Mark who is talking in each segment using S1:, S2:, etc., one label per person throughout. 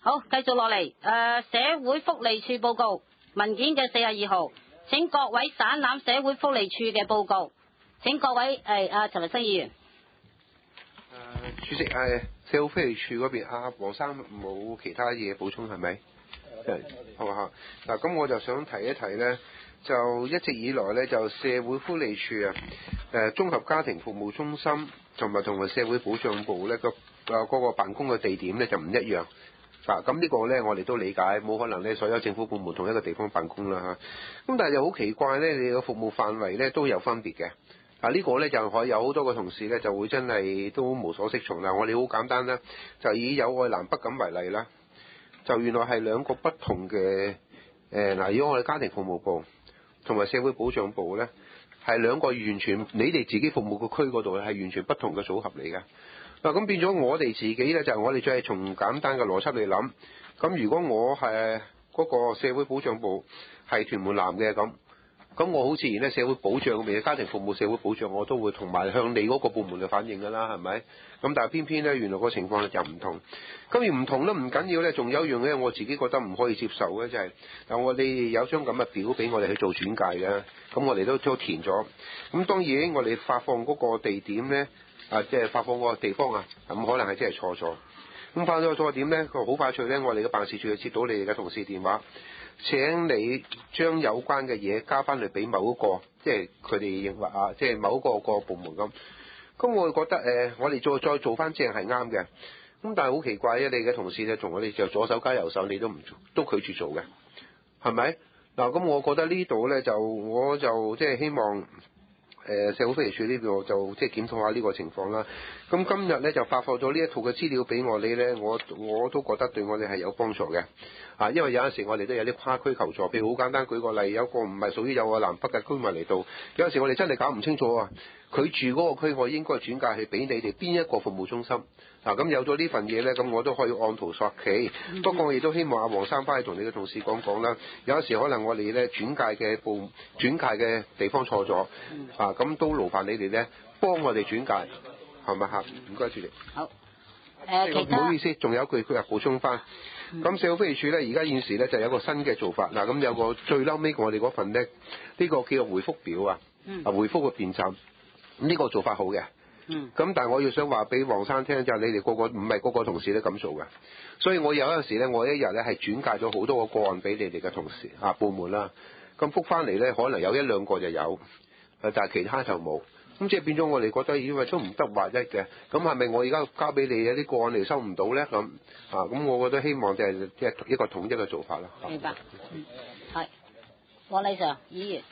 S1: 好，繼續落嚟，社會福利處報告文件嘅42號，請各位省覽社會福利處嘅報告。請各位陳文生議員。
S2: 主席，社會福利處嗰邊黃生冇其他嘢補充係咪？好啊，嗱，咁我就想提一提呢，就一直以來呢，就社會福利處綜合家庭服務中心同埋社會保障部呢嗰個辦公嘅地點呢就唔一樣。咁呢個呢，我哋都理解，冇可能呢所有政府部門同一個地方辦公啦嚇。咁但係又好奇怪呢，你嘅服務範圍呢都有分別嘅。呢個呢，就可以有好多個同事呢就會真係都無所適從啦。我哋好簡單啦，就以友愛南北咁為例啦，就原來係兩個不同嘅如果我哋家庭服務部同埋社會保障部呢，係兩個完全你哋自己服務個區嗰度係完全不同嘅組合嚟嘅。咁變咗我哋自己呢，就係我哋再係從簡單嘅邏輯嚟諗。咁如果我係嗰個社會保障部係屯門南嘅咁我好自然咧，社會保障嘅家庭服務社會保障我都會同埋向你嗰個部門去反映㗎啦，係咪？咁但係偏偏咧，原來個情況就唔同。咁而唔同都唔緊要咧，仲有一樣咧，我自己覺得唔可以接受嘅就係，我哋有張咁嘅表俾我哋去做轉介嘅，咁我哋都填咗。咁當然我哋發放嗰個地點咧，即係發放嗰個地方啊，咁可能係真係錯咗。咁發咗錯點咧，佢好快脆咧，我哋嘅辦事處就接到你哋嘅同事電話。請你將有關嘅嘢交翻嚟俾某一個，即係佢哋認為即係某一個部門咁。咁我覺得我哋再做翻正係啱嘅。咁但係好奇怪，你嘅同事就同我哋就左手加右手，你都唔做，都拒絕做嘅，係咪？嗱，咁我覺得呢度咧我就即係希望社會福利署呢度就即係檢討下呢個情況啦。咁今日咧就發放咗呢一套嘅資料俾我哋咧，我都覺得對我哋係有幫助嘅。因為有陣時我哋都有啲跨區求助，譬如好簡單舉個例，有個唔係屬於友愛南北嘅居民嚟到，有陣時我哋真係搞唔清楚啊。佢住嗰個區，我應該轉介去俾你哋邊一個服務中心。咁有咗呢份嘢咧，咁我都可以按圖索驥。不過我亦都希望黃生翻去同你嘅同事講啦。有時可能我哋咧轉介嘅地方錯咗，咁都勞煩你哋咧幫我哋轉介，係咪嚇？唔該，主席。好。唔好意思，仲有一句佢又補充翻。咁社會福利署咧，而家現時咧就有一個新嘅做法。咁有個最嬲尾我哋嗰份咧，呢個叫做回覆表啊，回覆嘅便站。呢個做法好嘅。咁但係我要想話俾黃生聽，就係你哋唔係個個同事都咁做嘅。所以我有陣時咧，我一日咧係轉介咗好多個個案俾你哋嘅同事部門啦。咁覆翻嚟咧，可能有一兩個就有，但係其他就冇。咁即係變咗我哋覺得因為都唔得劃一嘅，咁係咪我而家交俾你有啲個案嚟收唔到咧？咁我覺得希望就係即係一個統一嘅做法啦。
S1: 明白。係。黃禮常議員。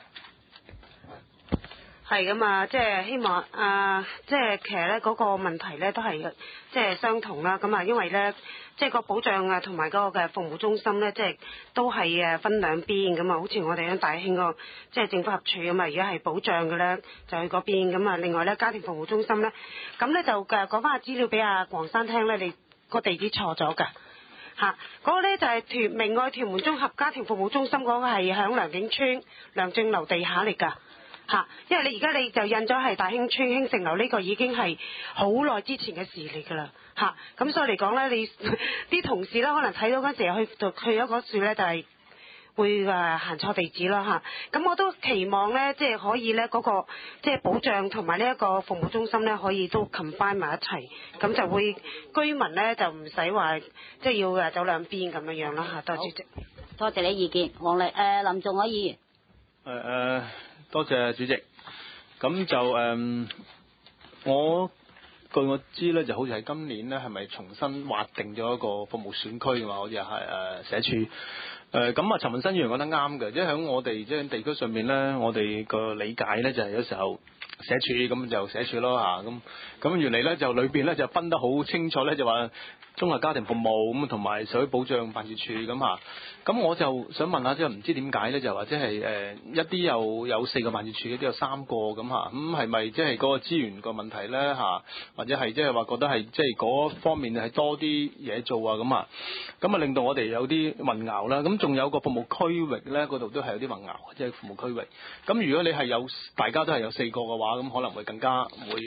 S3: 係咁啊，即係希望即係其實咧嗰個問題咧都係即係相同啦。咁啊，因為咧即係個保障啊同埋嗰個嘅服務中心咧，即係都係分兩邊咁啊。好似我哋喺大興個即係政府合署咁啊，如果係保障嘅咧就去嗰邊咁啊。另外咧家庭服務中心咧，咁咧就講翻個資料俾阿黃生聽咧，你個地址錯咗㗎。嗰個咧就係明愛屯門綜合家庭服務中心嗰個係響良景村良正樓地下嚟㗎。因為你而家你就印咗係大興村興盛樓，呢個已經係好耐之前嘅事嚟㗎啦。咁所以嚟講咧，你啲同事咧可能睇到嗰陣時去咗嗰處咧，就係會行錯地址啦。咁我都期望咧，即係可以咧嗰個即係保障同埋呢一個服務中心咧，可以都 combine 埋一齊，咁就會居民咧就唔使話即係要走兩邊咁樣啦。多謝主席。
S1: 多謝你意見，林仲海議員。
S4: 多謝主席。咁就據我知咧，就好似係今年咧，係咪重新劃定咗一個服務選區㗎嘛？好似係社署。咁陳文新議員講得啱嘅，即係喺我哋即係地區上面咧，我哋個理解咧就係有時候社署咁就社署咯咁原嚟咧就裏邊咧就分得好清楚咧，就話綜合家庭服務咁同埋社會保障辦事處咁我就想問下，即係唔知點解咧，就話即係一啲有4個辦事處，一啲有3個咁咁係咪即係嗰個資源個問題咧或者係即係話覺得係即係嗰方面係多啲嘢做咁令到我哋有啲混淆啦。咁仲有個服務區域咧，嗰度都係有啲混淆，即係服務區域。咁如果你係大家都係有4個嘅話，咁可能會更加會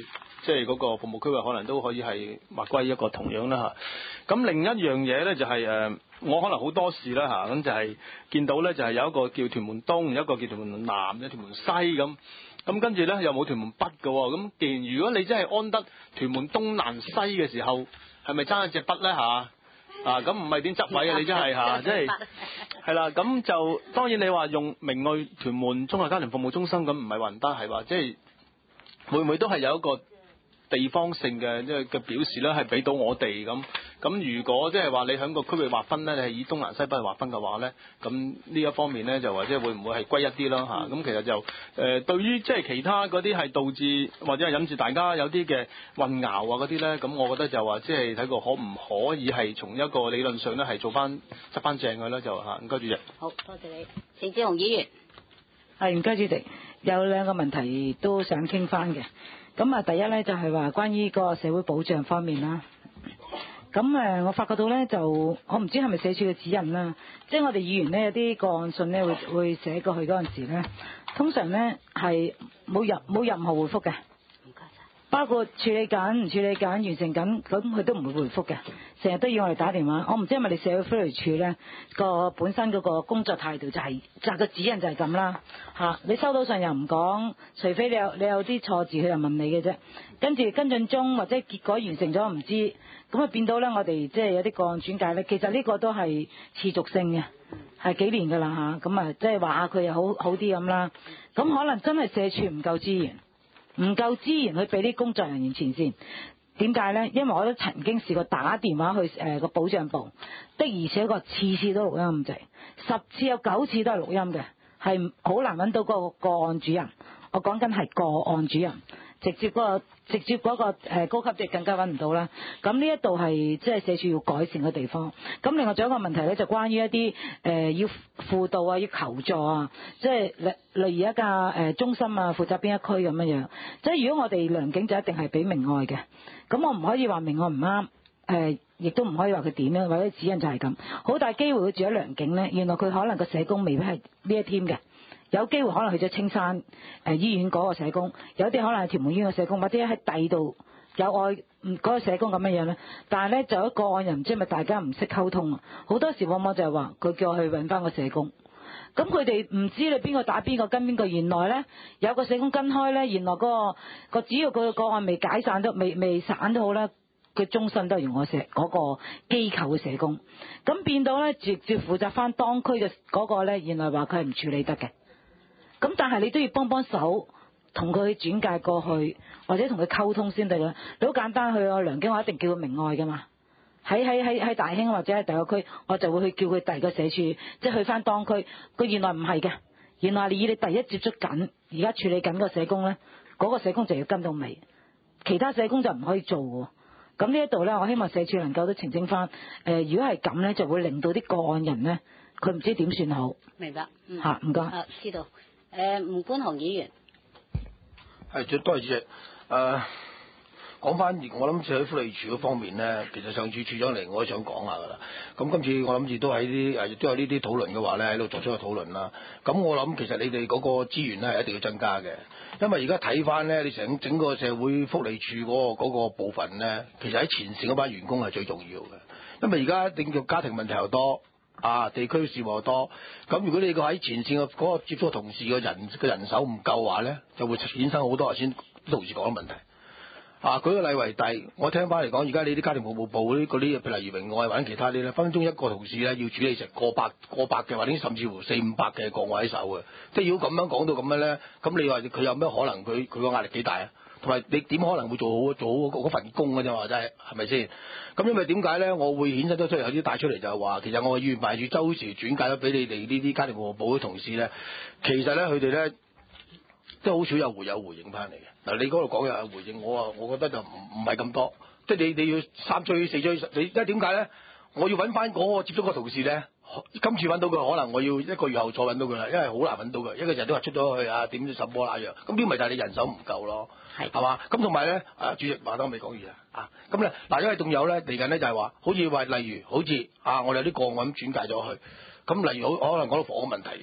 S4: 即係嗰個服務區域可能都可以係劃歸一個同樣啦嚇。咁另一樣嘢咧就係我可能好多事啦嚇，咁就係見到咧就係有一個叫屯門東，有一個叫屯門南，有屯門西咁。咁跟住咧又冇屯門北嘅喎。咁既然如果你真係安得屯門東南西嘅時候，係咪爭一隻北咧嚇？咁唔係點執位啊？你真係嚇，即係係啦。咁就當然你話用明愛屯門綜合家庭服務中心咁唔係話唔得，係話即係會唔會都係有一個地方性嘅即係嘅表示咧，係俾到我哋咁。咁如果即係話你喺個區域劃分咧，你係以東南西北去劃分嘅話咧，咁呢一方面咧就或者會唔會係歸一啲咯嚇？咁其實就對於即係其他嗰啲係導致或者係引致大家有啲嘅混淆啊嗰啲咧，咁我覺得就話即係睇過可唔可以係從一個理論上咧係做翻執翻正佢咧就嚇。唔該主席。
S1: 好多謝你，陳志雄議員。
S5: 係唔該主席，有兩個問題都想傾翻嘅。咁啊，第一咧就係話關於個社會保障方面啦。咁我發覺到咧就我唔知係咪社署嘅指引啦，即係我哋議員咧有啲個案信咧會寫過去嗰陣時咧，通常咧係冇任何回覆嘅，包括處理緊、唔處理緊、完成緊，咁佢都唔會回覆嘅，成日都要我哋打電話。我唔知係咪你社會福利署咧個本身嗰個工作態度就係個指引就係咁啦嚇。你收到信又唔講，除非你有啲錯字，佢就問你嘅啫。跟住跟進中或者結果完成咗唔知，咁啊變到咧我哋即係有啲個案轉介咧，其實呢個都係持續性嘅，係幾年㗎啦嚇。咁啊即係話下佢又好啲咁啦。咁可能真係社署唔夠資源。唔夠資源去俾啲工作人員前線，點解呢？因為我都曾經試過打電話去個保障部，的而且確次次都錄音咁滯，10次有9次都係錄音嘅，係好難揾到個個案主任。我講緊係個案主任，直接嗰個高級職更加揾唔到啦。咁呢一度係即係社署要改善嘅地方。咁另外仲有一個問題咧，就關於一啲要輔導啊，要求助啊，即係例如一家中心啊，負責邊一區咁樣。即係如果我哋良景就一定係俾明愛嘅，咁我唔可以話明愛唔啱，亦都唔可以話佢點樣，或者指引就係咁。好大機會佢住喺良景咧，原來佢可能個社工未必係呢一 team 嘅。有機會可能去咗青山醫院嗰個社工，有啲可能係屯門醫院嘅社工，或者喺第二度有愛嗰個社工咁樣咧。但係咧就一個案人唔知係咪大家唔識溝通啊？好多時往往就係話佢叫我去揾翻個社工，咁佢哋唔知你邊個打邊個跟邊個。原來咧有個社工跟開咧，原來個只要佢個案未解散都未散都好咧，佢終身都係用我嗰個機構嘅社工。咁變到咧直接負責翻當區嘅嗰個咧，原來話佢係唔處理得嘅。咁但係你都要幫手，同佢轉介過去，或者同佢溝通先得啦。你好簡單，去我良景我一定叫佢明愛噶嘛。喺大興或者喺第二個區，我就會去叫佢第二個社署，即係去翻當區。佢原來唔係嘅，原來以你第一接觸緊，而家處理緊個社工咧，嗰個社工就要跟到尾，其他社工就唔可以做喎。咁呢一度咧，我希望社署能夠都澄清翻。如果係咁咧，就會令到啲個案人咧，佢唔知點算好。
S1: 明白。
S5: 嚇，唔該。
S1: 知道。吳冠雄議員。
S6: 係，多謝主席。講翻我諗住喺福利署嗰方面咧，其實上次處長嚟我都想講下㗎啦。咁今次我諗住都喺啲都有呢啲討論嘅話咧，喺度作出個討論啦。咁我諗其實你哋嗰個資源咧係一定要增加嘅，因為而家睇翻咧，你整個社會福利署嗰個部分咧，其實喺前線嗰班員工係最重要嘅，因為而家定叫家庭問題又多。地區事務又多，咁如果你個喺前線嘅嗰個接觸同事嘅人手唔夠話咧，就會衍生好多頭先啲同事講嘅問題。舉個例為例，我聽翻嚟講，而家你啲家庭服務部嗰啲，譬如例如明愛或者其他啲咧，分分鐘一個同事咧要處理成過百嘅，或者甚至乎400-500嘅個案喺手嘅。即係如果咁樣講到咁樣咧，咁你話佢有咩可能？佢個壓力幾大啊？同埋你點可能會做好嗰份工嘅啫嘛？真係係咪先？咁因為點解咧？我會衍生咗出嚟有啲帶出嚟就係話，其實我嘅議員辦事處周時轉介咗俾你哋呢啲家庭服務部嘅同事咧，其實咧佢哋咧都好少有回應翻嚟嘅。嗱，你嗰度講有回應，我覺得就唔係咁多。即係你要3追4追，你因為點解咧？我要揾翻嗰個接觸個同事咧，今次揾到佢，可能我要1個月後再揾到佢啦，因為好難揾到佢，一個人都話出咗去點什麼那樣，咁邊咪就係你人手唔夠咯。係嘛？咁同埋咧，主席話得我未講完咁咧嗱，因為仲有咧嚟緊咧就係話，好似話例如好似我哋有啲個案咁轉介咗去，咁例如可能講到房屋問題嘅，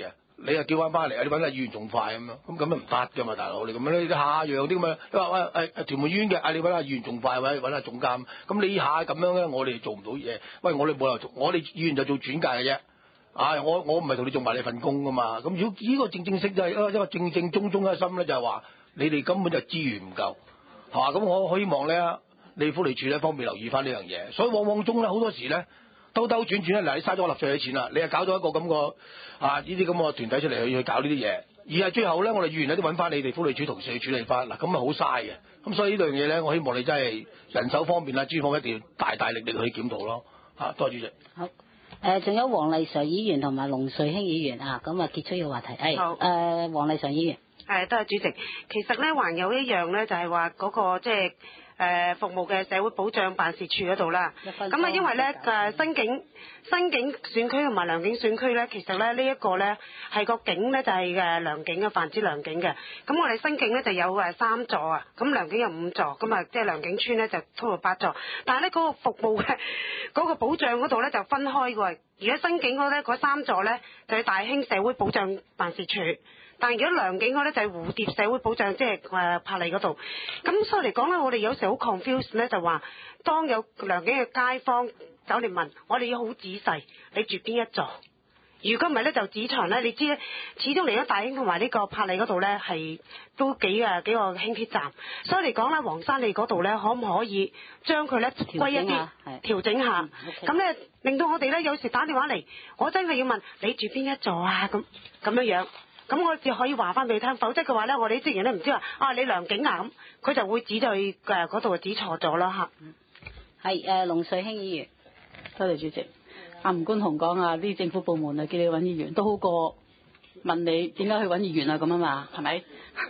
S6: 你又叫翻嚟，你揾阿議員仲快咁樣，咁樣唔得噶嘛，大佬你咁樣你下樣啲咁樣，你話喂屯門醫院嘅，你揾阿議員仲快，揾阿總監，咁你下咁樣咧，我哋做唔到嘢。喂，我哋冇理由做，我哋議員就做轉介嘅啫。我唔係同你做埋你份工噶嘛。咁如果呢個正式就係一個正宗嘅心咧，就係話你哋根本就資源唔夠，係嘛？咁我希望咧，你福利署呢方面留意翻呢樣嘢。所以往往中咧好多時咧。兜兜轉轉咧，嗱你嘥咗我納稅嘅錢啦，你又搞到一個咁個呢啲咁嘅團體出嚟去搞呢啲嘢，而係最後咧，我哋議員咧都揾翻你哋福利署同事去處理翻，嗱咁咪好嘥嘅。咁所以呢樣嘢咧，我希望你真係人手方面啦，專方一定要大力去檢討咯。多謝主席。
S1: 好。仲有黃麗常議員同埋龍瑞興議員啊，咁啊結束呢個話題。
S3: 好。
S1: 黃麗常議員。
S3: 多謝主席。其實咧，還有一樣咧，就係話嗰個即係。服務嘅社會保障辦事處嗰度啦，咁啊因為咧新境選區同埋良景選區咧，其實咧呢一個咧係個景咧就係良景嘅泛指良景嘅，咁我哋新境咧就有3座啊，咁良景有5座，咁啊即係良景村咧就total 8座，但係咧嗰個服務嘅嗰個保障嗰度咧就分開嘅，而家新境嗰咧嗰3座咧就係大興社會保障辦事處。但係如果良景嗰咧就係蝴蝶社會保障，即係柏利嗰度。咁所以嚟講咧，我哋有時好 confused 咧，就話當有良景嘅街坊走嚟問，我哋要好仔細，你住邊一座？如果唔係咧，就紙場咧，你知咧，始終嚟咗大興同埋呢個柏利嗰度咧，係都幾個輕鐵站。所以嚟講咧，黃山利嗰度咧，可唔可以將佢咧歸一啲調整下？咁咧令到我哋咧有時打電話嚟，我真係要問你住邊一座啊？咁樣。咁我只可以話翻俾你聽，否則嘅話咧，我哋啲職員咧唔知話你良景啊咁，佢就會指到去嗰度指錯咗啦嚇。
S1: 係龍瑞興議員，
S7: 多謝主席。吳冠雄講啊，啲政府部門啊叫你揾議員都好過問你點解去揾議員啊咁啊嘛，係咪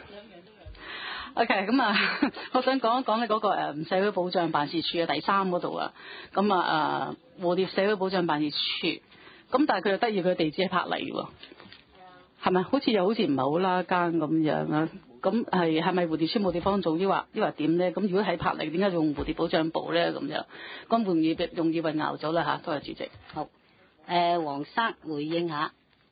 S7: ？OK， 咁啊，我想講一講咧嗰個社會保障辦事處嘅第3嗰度啊，咁啊蝴蝶社會保障辦事處，咁但係佢又得意，佢地址係柏利喎。係咪？好似唔係好拉更咁樣啊？咁係咪蝴蝶村冇地方做？抑或點咧？咁如果喺柏利，點解用蝴蝶保障部咧？咁樣咁容易混淆咗啦嚇。多謝主席。
S1: 好。黃生回應下。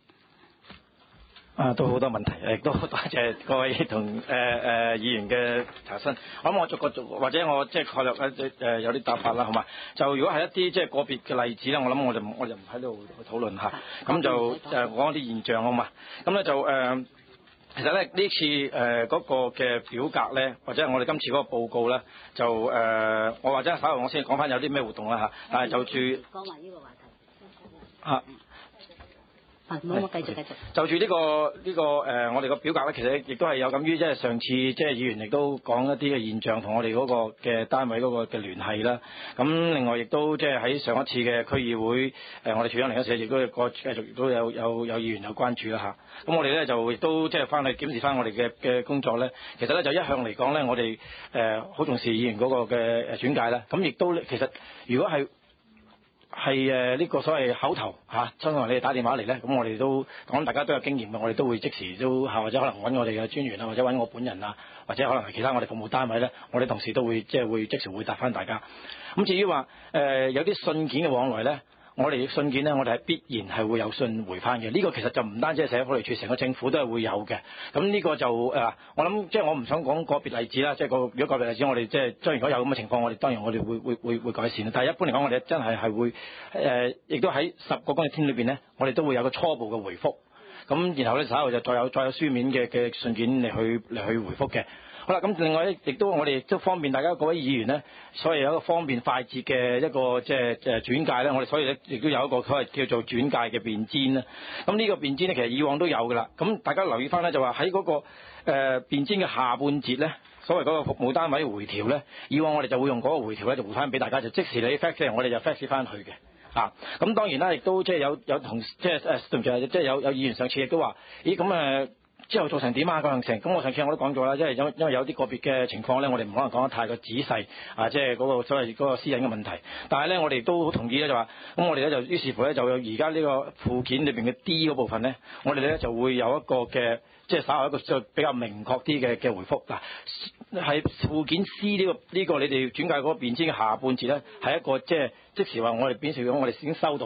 S8: 都好多問題，亦都多謝各位同議員嘅查詢。我諗我逐個或者我即係概略有啲答法啦，好嘛？就如果係一啲即係個別嘅例子咧，我諗我就唔喺度討論下。咁就講一啲現象好嘛？咁咧就其實咧呢次嗰個嘅表格咧，或者係我哋今次嗰個報告咧，就我或者稍後我先講翻有啲咩活動啦嚇。但係就住
S1: 講埋呢個話題。
S8: 嚇。
S1: 冇繼續。
S8: 就住呢個我哋個表格咧，其實亦都係有感於即係上次即係議員亦都講一啲嘅現象同我哋嗰個嘅單位嗰個嘅聯繫啦。咁另外亦都即係喺上一次嘅區議會我哋處長嚟嗰時，亦都繼續亦都有議員有關注啦嚇。咁我哋咧就亦都即係翻去檢視翻我哋嘅工作咧。其實咧就一向嚟講咧，我哋好重視議員嗰個嘅轉介啦。咁亦都其實如果係呢個所謂口頭嚇，真係你哋打電話嚟咧，咁我哋都講大家都有經驗嘅，我哋都會即時都或者可能揾我哋嘅專員啊，或者揾我本人啊，或者可能係其他我哋服務單位咧，我哋同事都會即時回答翻大家。咁至於話有啲信件嘅往來咧，我哋信件咧，我哋係必然係會有信回翻嘅。呢個其實就唔單止係社會福利署，成個政府都係會有嘅。咁呢個就我諗即係我唔想講個別例子啦，即係如果個別例子我哋即係將如果有咁嘅情況，我哋當然我哋會改善。但係一般嚟講，我哋真係會亦都喺10個工作天裏邊咧，我哋都會有個初步嘅回覆。咁然後咧稍後就再有書面嘅信件嚟去回覆嘅。好啦，咁另外咧，亦都我哋亦都方便大家各位議員咧，所以有一個方便快捷嘅一個即係轉介咧，我哋所以咧亦都有一個所謂叫做轉介嘅便箋啦。咁呢個便箋咧，其實以往都有噶啦。咁大家留意翻咧，就話喺嗰個便箋嘅下半節咧，所謂嗰個服務單位回條咧，以往我哋就會用嗰個回條咧，就回翻俾大家，就即時你 fax 我哋就 fax 翻去嘅。咁當然啦，亦都即係有同即係對唔住即係有議員上次亦都話，咦咁之後做成點啊？嗰樣成咁，我上次我都講咗啦，因為有啲個別嘅情況咧，我哋唔可能講得太過仔細即係嗰個所謂嗰個私隱嘅問題。但係咧，我哋都好同意咧，就話咁我哋咧就於是乎咧就有而家呢個附件裏邊嘅 D 嗰部分咧，我哋咧就會有一個嘅即係稍後一個就比較明確啲嘅回覆嗱，係附件 C 呢個你哋轉介嗰個便箋嘅下半節咧，係一個即時話我哋表示我哋已經收到啦。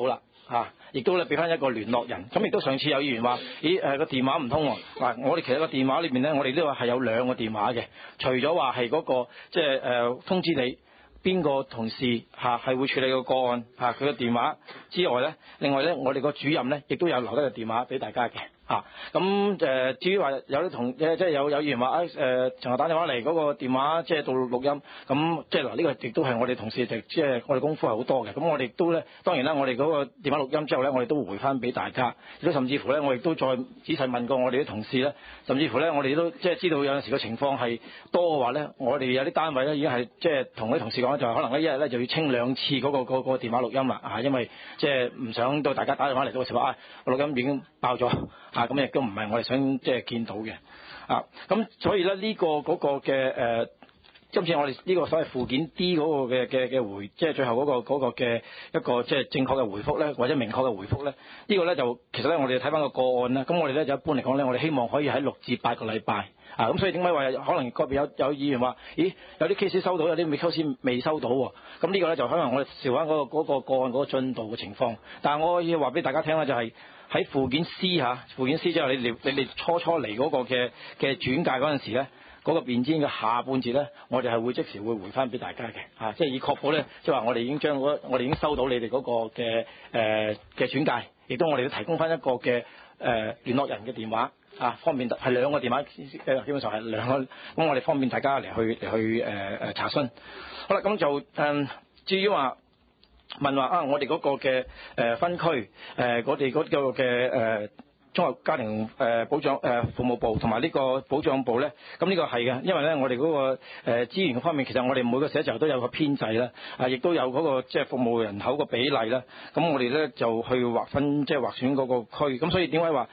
S8: 亦都咧俾翻一個聯絡人。咁亦都上次有議員話，個電話唔通喎。嗱，我哋其實個電話裏邊咧，我哋都話係有兩個電話嘅，除咗話係嗰個即係通知你邊個同事係會處理個案佢個電話之外咧，另外咧我哋個主任咧亦都有留低個電話俾大家嘅。咁至於話有啲即係有議員話尋日打電話嚟嗰個電話即係到錄音，咁即係嗱呢個亦都係我哋同事即係我哋功夫係好多嘅。咁我哋都咧當然啦，我哋嗰個電話錄音之後咧，我哋都回翻俾大家，亦都甚至乎咧我亦都再仔細問過我哋啲同事咧，甚至乎咧我哋都即係知道有陣時個情況係多嘅話咧，我哋有啲單位咧已經係即係同啲同事講，就係可能一日咧就要清2次嗰個電話錄音啦，因為即係唔想到大家打電話嚟到嘅時候錄音已經爆咗。咁亦都唔係我哋想即係見到嘅。咁所以咧呢個嗰個嘅今次我哋呢個所謂附件 D 嗰個嘅回，即係最後嗰個嘅一個即係正確嘅回覆咧，或者明確嘅回覆咧，呢個咧就其實咧我哋睇翻個個案咧，咁我哋咧就一般嚟講咧，我哋希望可以喺6至8個禮拜。咁所以點解話可能個別有議員話，咦有啲 case 收到，有啲 case 未收到喎？咁呢個咧就可能我哋視翻嗰個個案嗰個進度嘅情況。但係我要話俾大家聽咧，就係喺附件 C 附件 C 之後，你哋初嚟嗰個嘅轉介嗰陣時咧，嗰個辯薦嘅下半節咧，我哋係會即時會回翻俾大家嘅，即係以確保咧，即係話我哋已經將我哋已經收到你哋嗰個嘅轉介，亦都我哋都提供翻一個嘅聯絡人嘅電話。方便係兩個電話，基本上係兩個，咁我哋方便大家嚟去查詢。好啦，咁就至於話問話我哋嗰個嘅分區我哋嗰個嘅綜合家庭保障服務部同埋呢個保障部咧，咁呢個係嘅，因為咧我哋嗰個資源方面，其實我哋每個寫字樓都有個編制啦，亦都有嗰個即係服務人口個比例啦，咁我哋咧就去劃分即係劃選嗰個區，咁所以點解話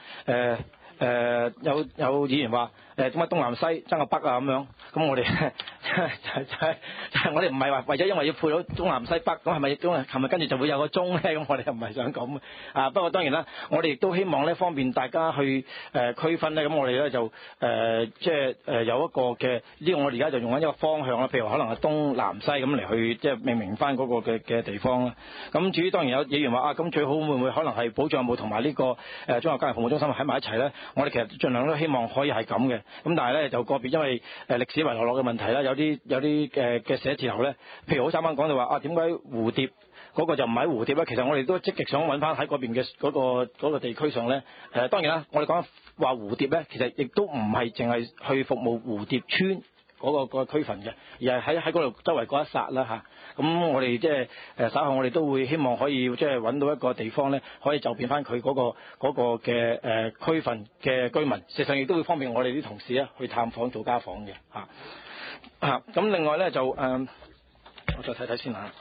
S8: 有議員話點解東南西爭個北咁樣？咁我哋就係我哋唔係話為咗因為要配到東南西北，咁係咪跟住就會有個中咧？咁我哋又唔係想咁。不過當然啦，我哋亦都希望咧方便大家去區分咧。咁我哋咧就即係有一個嘅呢個我哋而家就用緊一個方向啦。譬如話可能係東南西咁嚟去即係命名翻嗰個嘅地方啦。咁至於當然有議員話咁最好會唔會可能係保障部同埋呢個綜合家庭服務中心喺埋一齊咧？我哋其實盡量都希望可以係咁嘅。咁但係咧就個別因為歷史遺留落嘅問題啦，有啲嘅寫字樓咧，譬如好啱啱講到話點解蝴蝶嗰個就唔係喺蝴蝶咧？其實我哋都積極想揾翻喺嗰邊嘅嗰個地區上咧。當然啦，我哋講話蝴蝶咧，其實亦都唔係淨係去服務蝴蝶村嗰個區份嘅，而係喺嗰度周圍嗰一剎啦嚇。咁我哋即係稍後我哋都會希望可以即係揾到一個地方咧，可以就變翻佢嗰個嘅區份嘅居民，實際上亦都會方便我哋啲同事咧去探訪做家訪嘅嚇。咁另外咧就我再睇睇先嚇。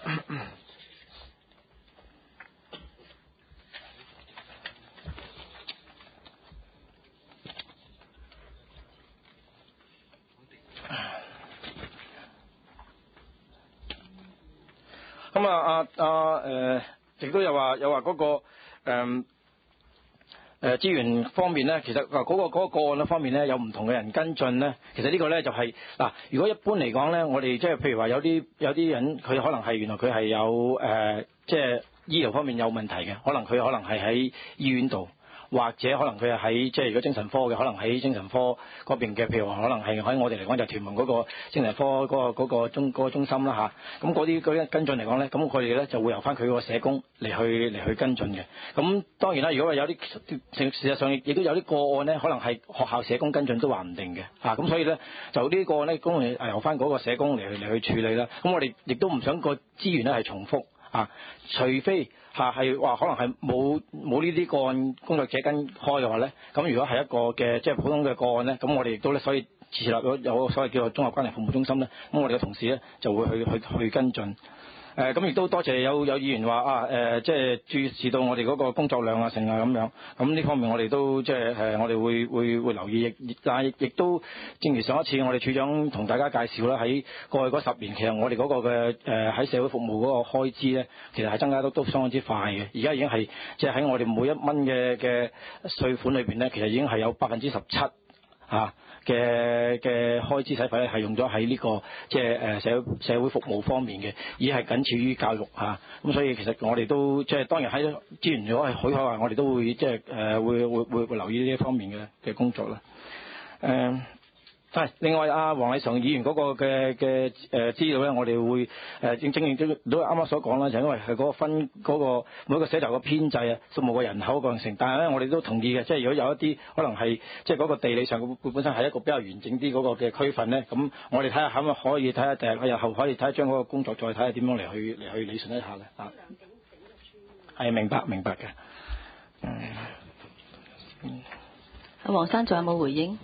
S8: 咁亦都有話嗰個資源方面咧，其實嗰個個案方面咧有唔同嘅人跟進咧。其實呢個咧就係如果一般嚟講咧，我哋即係譬如話有啲人佢可能係原來佢係有即係醫療方面有問題嘅，可能係喺醫院度。或者可能佢係喺即係如果精神科嘅，可能喺精神科嗰邊嘅，譬如話可能係喺我哋嚟講就屯門嗰個精神科嗰個中心啦嚇。咁嗰啲跟進嚟講咧，咁佢哋咧就會由翻佢個社工嚟去跟進嘅。咁當然啦，如果話有啲事實上亦都有啲個案咧，可能係學校社工跟進都話唔定嘅嚇。咁所以咧就呢個案咧，公然由翻嗰個社工嚟去處理啦。咁我哋亦都唔想個資源咧係重複。除非係話可能係冇呢啲個案工作者跟開嘅話咧，咁如果係一個嘅即係普通嘅個案咧，咁我哋亦都咧所以設立咗有所謂叫做綜合家庭服務中心咧，咁我哋嘅同事咧就會去跟進。咁亦都多謝有議員話即係注視到我哋嗰個工作量成咁樣。咁呢方面我哋都即係我哋會留意，但係亦都正如上一次我哋處長同大家介紹啦，喺過去嗰10年，其實我哋嗰個嘅喺社會服務嗰個開支咧，其實係增加都相當之快嘅。而家已經係即係喺我哋每1蚊嘅稅款裏邊咧，其實已經係有17%。 嘅開支使費咧係用咗喺呢個即係社會服務方面嘅，而係僅次於教育嚇。咁所以其實我哋都即係當然喺資源如果係許可話，我哋都會即係會留意呢一方面嘅工作啦。另外黃偉常議員嗰個嘅資料咧，我哋會正亦都啱啱所講啦，就因為係嗰個每一個寫字樓嘅編制啊、數目嘅人口構成，但係咧我哋都同意嘅，即係如果有一啲可能係即係嗰個地理上本身係一個比較完整啲嗰個嘅區份咧，咁我哋睇下可唔可以睇下第日日後可以睇下將嗰個工作再睇下點樣嚟去理順一下咧啊。係明白嘅。
S9: 阿黃生仲有冇回應？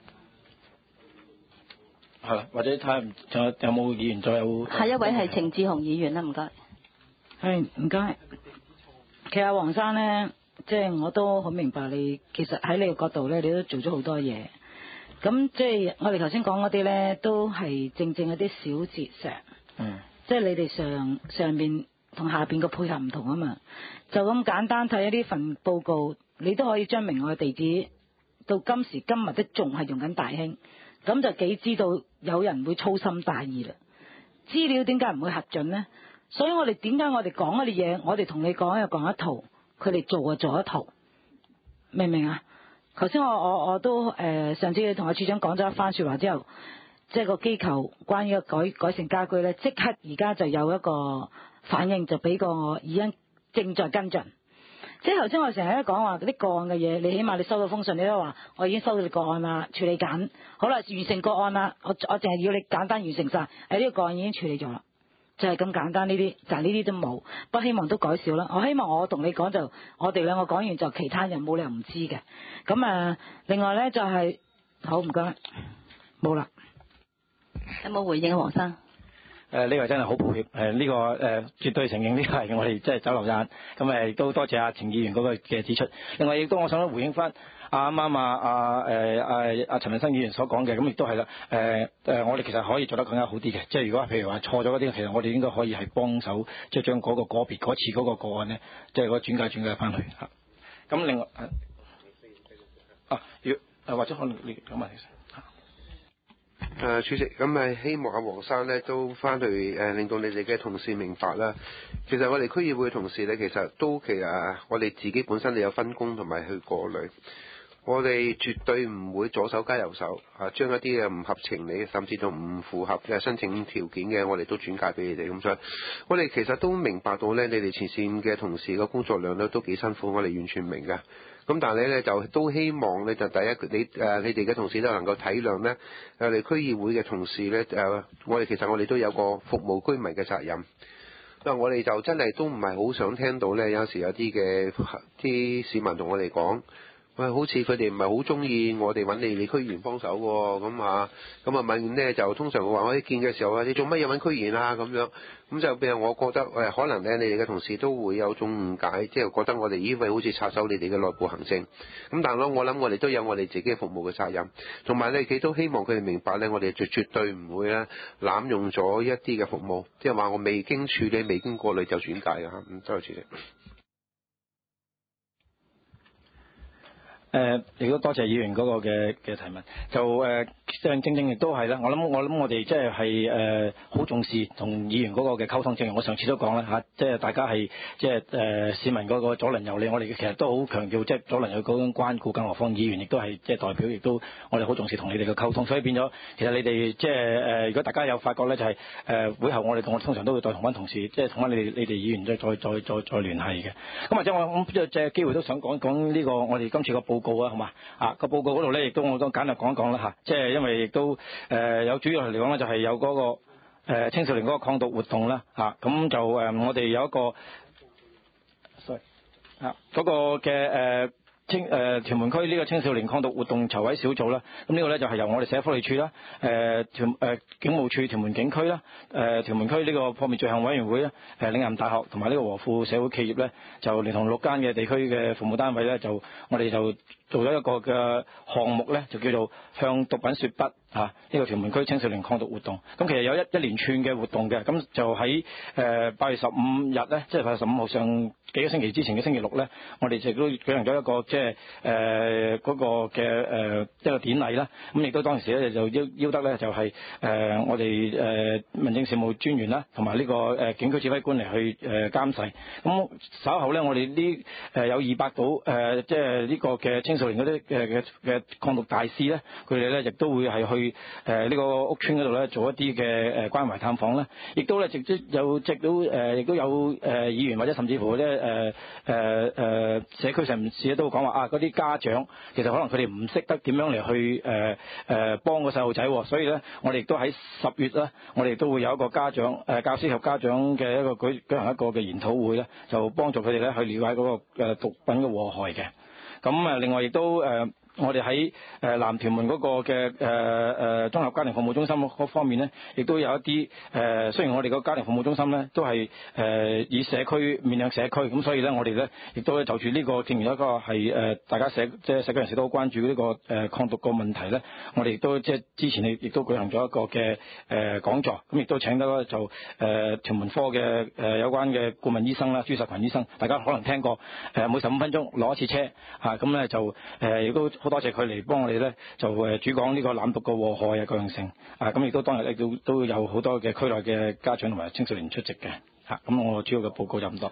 S8: 係啦，或者睇下仲有冇議員再有。
S9: 下一位係程志雄議員啦，唔該。
S5: 係唔該。其實黃生咧，即係我都好明白你，其實喺你嘅角度咧，你都做咗好多嘢。咁即係我哋頭先講嗰啲咧，都係正正一啲小節上。即係你哋上邊同下邊個配合唔同啊嘛。就咁簡單睇一呢份報告，你都可以將明愛地址到今時今日都仲係用緊大興。咁就幾知道有人會粗心大意啦。資料點解唔會核准呢？所以我哋點解我哋講嗰啲嘢，我哋同你講又講一套，佢哋做一套，明唔明啊？頭先我都上次同阿處長講咗一番說話之後，即係個機構關於改善家居咧，即刻而家就有一個反應，就俾個我已經正在跟進。即係頭先我成日都講話嗰啲個案嘅嘢，你起碼你收到封信，你都話我已經收到你個案啦，處理緊。好啦，完成個案啦，我淨係要你簡單完成晒，呢個個案已經處理咗啦，就係咁簡單。呢啲就係呢啲都冇，不希望都改少啦。我希望我同你講就，我哋兩個講完就其他人冇理由唔知嘅。咁另外咧就係好唔該，冇啦。
S9: 有冇回應啊，黃生？
S8: 呢個真係好抱歉，呢個絕對承認呢個係我哋即係走漏眼，咁亦都多謝阿程議員嗰個嘅指出。另外亦都我想回應翻啱啱阿陳文生議員所講嘅，咁亦都係啦。我哋其實可以做得更加好啲嘅，即係如果譬如話錯咗嗰啲，其實我哋應該可以係幫手，即係將嗰個個別嗰次嗰個個案咧，即係嗰個轉介翻去嚇。咁另外或者可能你咁啊。
S2: 主席，咁希望阿黃生咧都翻去令到你哋嘅同事明白啦。其實我哋區議會嘅同事咧，其實我哋自己本身都有分工同埋去過濾。我哋絕對唔會左手加右手將一啲唔合情理，甚至到唔符合嘅申請條件嘅，我哋都轉介俾你哋。咁所以，我哋其實都明白到咧，你哋前線嘅同事嘅工作量咧都幾辛苦，我哋完全明㗎。咁但係咧就都希望咧就第一你哋嘅同事都能夠體諒咧，我哋區議會嘅同事咧我哋都有個服務居民嘅責任。我哋就真係都唔係好想聽到咧，有時有啲市民同我哋講。喂，好似佢哋唔係好中意我哋揾你區議員幫手喎，咁問咧就通常會話我哋見嘅時候你做乜嘢揾區議員啊咁樣，咁就譬如我覺得可能咧你哋嘅同事都會有種誤解，即係覺得我哋呢位好似插手你哋嘅內部行政，咁但係我諗我哋都有我哋自己嘅服務嘅責任，同埋咧佢都希望佢哋明白咧，我哋絕對唔會咧濫用咗一啲嘅服務，即係話我未經處理、未經過濾就轉介㗎嚇。多謝主席。
S8: 亦都多謝議員嗰個嘅提問，就正亦都係啦。我諗我哋即係好重視同議員嗰個嘅溝通。正如我上次都講啦嚇，即係大家係即係市民嗰個左鄰右里，我哋其實都好強調即係左鄰右里嗰種關顧，更何況議員亦都係即係代表，亦都我哋好重視同你哋嘅溝通。所以變咗，其實你哋即係如果大家有發覺咧，就係會後我通常都會再同翻同事，即係同翻你哋議員再聯繫嘅。咁或者我借機會都想講呢個我哋今次個報告啊，好嘛？個報告嗰度咧，亦都我都簡略講一講啦嚇。即係因為亦都有主要嚟講咧，就係有嗰個青少年嗰個抗毒活動啦嚇。咁就我哋有一個嗰個嘅屯門區呢個青少年抗毒活動籌委小組啦。咁呢個咧就係由我哋社福利署啦、警務處屯門警區啦、屯門區呢個破滅罪行委員會咧、嶺南大學同埋呢個和富社會企業咧，就連同6間嘅地區嘅服務單位咧，我哋就做咗一個嘅項目咧，就叫做向毒品說不， 呢個屯門區青少年抗毒活動。咁其實有一連串嘅活動嘅，咁就喺8月15日咧，即係8月15號上幾個星期之前嘅星期六咧，我哋亦都舉行咗一個即係嗰個嘅一個典禮啦。咁亦都當時咧就邀得咧就係我哋民政事務專員啦，同埋呢個警區指揮官嚟去監誓。咁稍後咧，我哋呢有200到即係呢個嘅青少年嗰啲嘅抗毒大使咧，佢哋咧亦都會係去呢個屋邨嗰度咧做一啲嘅關懷探訪啦。亦都咧亦都有議員或者甚至乎咧社區上事咧都會講話嗰啲家長其實可能佢哋唔識得點樣嚟去幫個細路仔，所以咧我哋亦都喺10月咧，我哋亦都會有一個家長教師及家長嘅一個舉行一個嘅研討會咧，就幫助佢哋咧去了解嗰個毒品嘅禍害嘅。咁另外亦都我哋喺南屯門嗰個嘅綜合家庭服務中心嗰方面咧，亦都有一啲雖然我哋個家庭服務中心咧都係以社區面向社區，咁所以咧我哋咧亦都就住呢個正如一個係大家社區人士都好關注呢個抗毒個問題咧，我哋亦都即係之前亦都舉行咗一個嘅講座，咁亦都請到就屯門科嘅有關嘅顧問醫生啦，朱實群醫生，大家可能聽過每15分鐘攞一次車咁咧就亦都好多謝佢嚟幫我哋咧，就主講呢個濫毒嘅禍害啊、各樣性咁亦都當日咧都有好多嘅區內嘅家長同埋青少年出席嘅咁我主要嘅報告就咁多。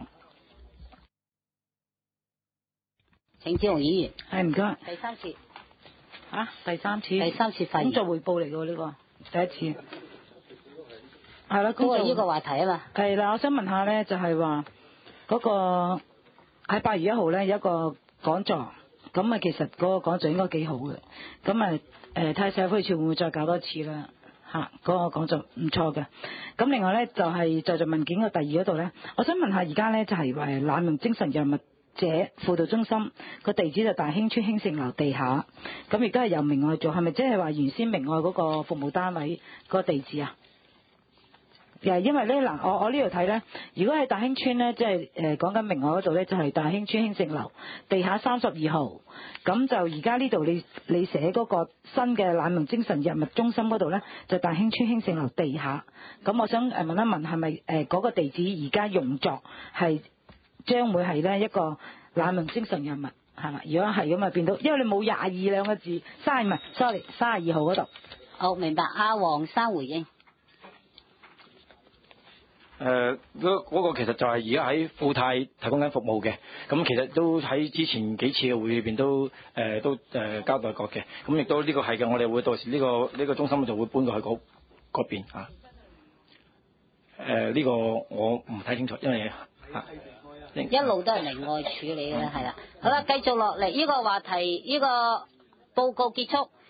S1: 請志雄議員，
S5: 係唔該。
S1: 第三次
S5: 第三次
S1: 發言
S5: 工作匯報嚟嘅呢個第一次，係啦，
S1: 都係呢個話題啊嘛。
S5: 係啦，我想問下咧，就係話嗰個喺8月1號咧有一個講座。咁其實嗰個講座應該幾好嘅，咁睇下社會福利署會唔會再搞多次啦？嗰個講座唔錯嘅。咁另外咧就係就文件嘅第2嗰度咧，我想問下而家咧就係濫用精神藥物者輔導中心個地址就大興村興盛樓地下，咁而家係由明愛做，係咪即係話原先明愛嗰個服務單位個地址啊？因為咧我呢度睇咧，如果喺大興村咧，即係講緊明愛嗰度咧，就係大興村興盛樓地下32號。咁就而家呢度你寫嗰個新嘅濫用精神藥物中心嗰度咧，就大興村興盛樓地下。咁我想問一問，係咪嗰個地址而家用作係將會係咧一個濫用精神藥物係咪？如果係咁啊變到，因為你冇22兩個字，32號嗰度。
S1: 好，明白。阿黃生回應。
S8: 嗰個其實就係而家喺富泰提供緊服務嘅，咁其實都喺之前幾次嘅會裏邊都交代過嘅，咁亦都呢個係嘅，我哋會到時呢個中心就會搬過去嗰邊呢個我唔太清楚，因為
S1: 一路都係明愛處理嘅，係啦。好啦，繼續落嚟呢個話題，呢個報告結束。